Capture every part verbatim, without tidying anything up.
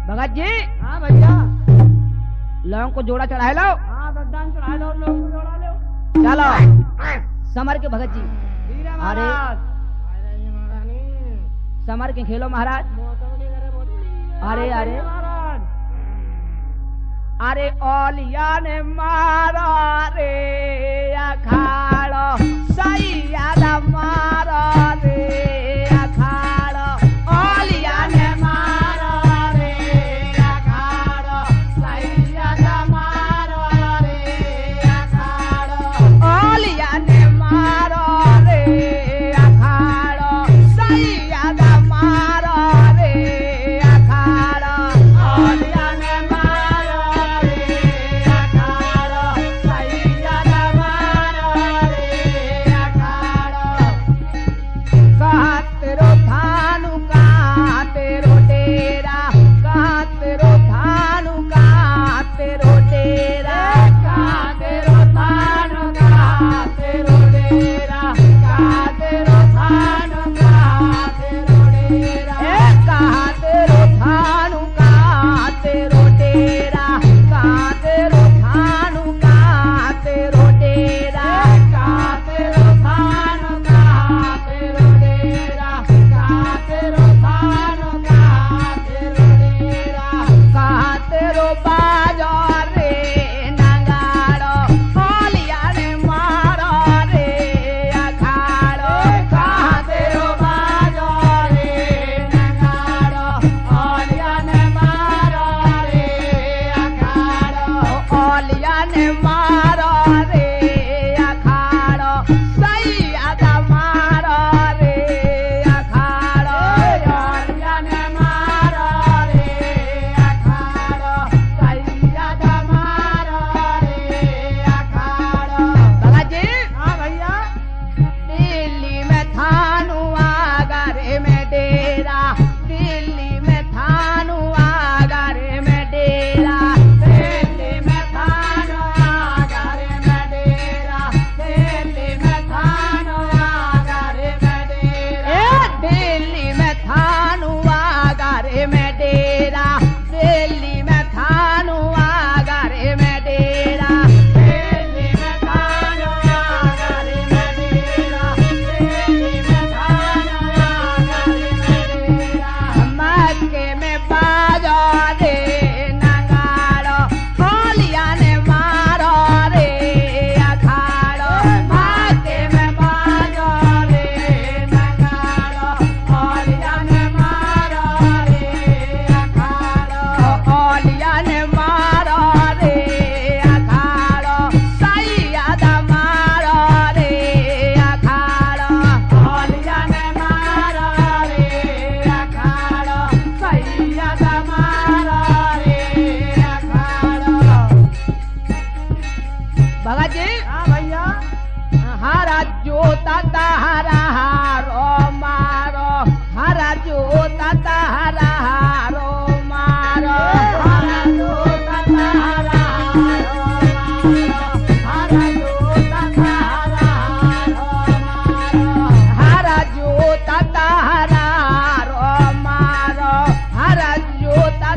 भगत जी। हाँ भैया। लोगों को जोड़ा चढ़ाए लो। हाँ बद्दान चढ़ा लो, लोगों को जोड़ा लो। चलो समर के भगत जी। अरे समर के खेलो महाराज। अरे अरे अरे ओलिया ने मारा रे अखाड़ो सैया मारा रे अखाड़ो ओलिया ने मारा रे अखाड़ो सैया मारा रे अखाड़ो ओलिया ने मारा रे अखाड़ो सैया मारा रे अखाड़ो ओलिया ने जोता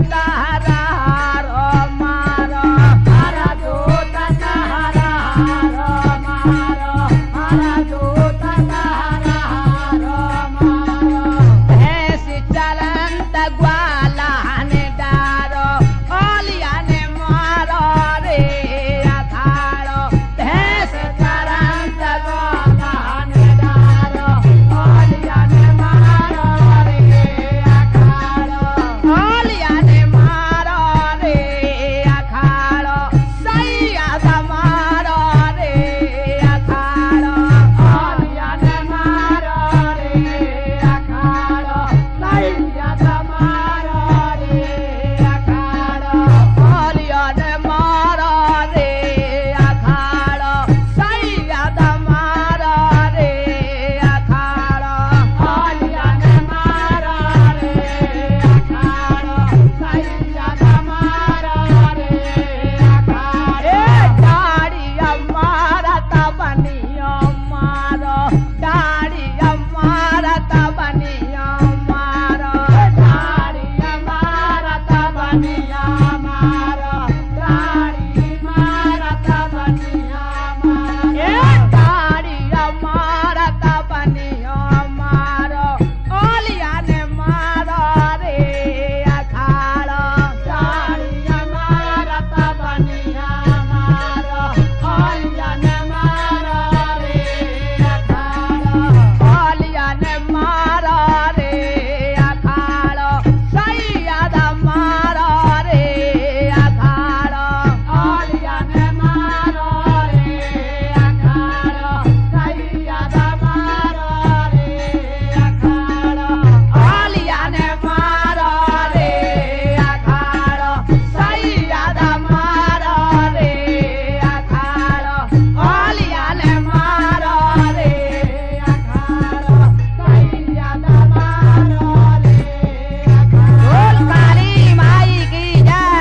बनिया मारो ताड़ी मारत बनिया मारो ए ताड़ी मारत बनिया मारो ओलिया ने मारो रे अखाड़ो ताड़ी मारत बनिया मारो ओलिया ने मारो रे अखाड़ो ओलिया ने मारो रे अखाड़ो सैयद मारो रे अखाड़ो ओलिया ने मारो रे अखाड़ो सैयद मारो रे अखाड़ो ओलिया ने मारो रे अखाड़ो सैयद मारो रे अखाड़ो ओलिया ने मारो रे अखाड़ो सैयद मारो रे अखाड़ो बोल काली माई की जय।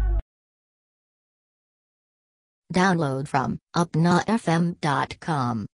Download from upna f m dot com.